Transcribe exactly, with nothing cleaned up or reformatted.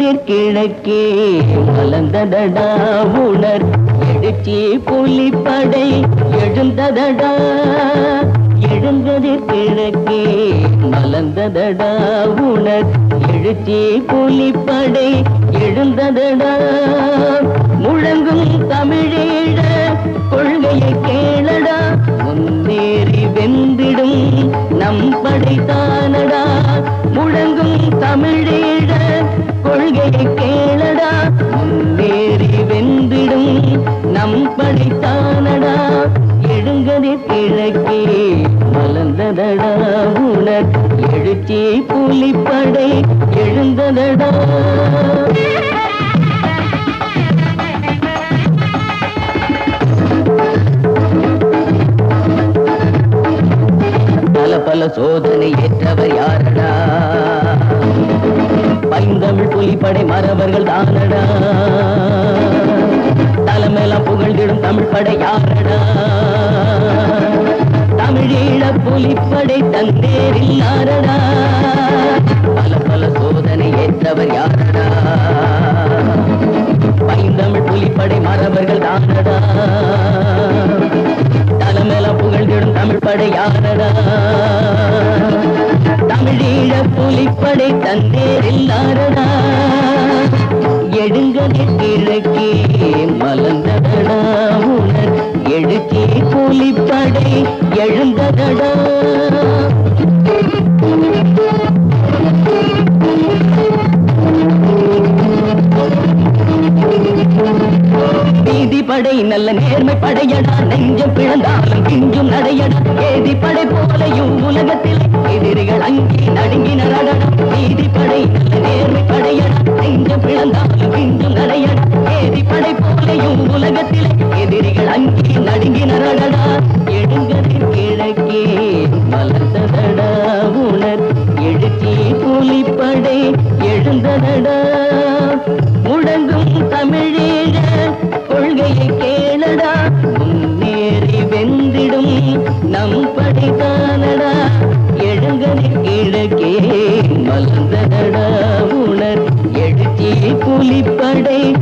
எழுங்கதிர் கிழக்கே மலர்ந்ததடா உணர் எழுச்சி புலிப்படை எழுந்ததடா எழுங்கதிர் கிழக்கே மலர்ந்ததடா உணர் எழுச்சி புலிப்படை எழுந்ததடா முழங்கும் தமிழீழ கொள்கையை கேளடா முன்னேறி வெந்திடும் நம் படைத்தானடா முழங்கும் தமிழீழ கொள்கையை கேளடா முன்னேறி வெந்திடும் நம் படைத்தானடா எழுங்கதிர் கிழக்கே மலர்ந்ததடா உணர் எழுச்சி புலிப்படை எழுந்ததடா பல பல சோதனை ஏற்றவர் யாரடா பைந்தமிழ் புலிப்படை மறவர்கள் தானடா தலைமையெல்லாம் புகழ்ந்திடும் தமிழ் படை யாரடா தமிழீழ புலிப்படை தந்தேரில் யாரடா பல பல சோதனை ஏற்றவர் யாரடா பைந்தமிழ் புலிப்படை மறவர்கள் தானடா தலைமையெல்லாம் புகழ்ந்திடும் தமிழ் படை யாரடா தமிழீழ புலிப்படை தந்தேரில் யாரடா எழுங்கதிர் கிழக்கே மலர்ந்ததடா உணர் எழுச்சி புலிப்படை எழுந்ததடா நீதி படை நல்ல நேர்மை படையடா நெஞ்சம் பிளந்தாலும் கிஞ்சும் நடையடா ஏதி படை போலையும் உலகத்தில் எதிரிகள் அங்கே நடுங்கினரடா நீதி படை நல்ல நேர்மை படையடா நெஞ்சம் பிளந்தாலும் கிஞ்சும் நடையடா ஏதி படை போலையும் உலகத்தில் எதிரிகள் அங்கே நடுங்கினரடா எழுங்கதிர் கிழக்கே மலர்ந்ததடா உணர் எழுச்சி புலிப்படை எழுந்ததடா முழங்கும் தமிழீழ கொள்கையை கேளடா முன்னேறி வெந்திடும் நம் படைத்தானடா எழுங்கதிர் கிழக்கே மலர்ந்ததடா உணர் எழுச்சி புலிப்படை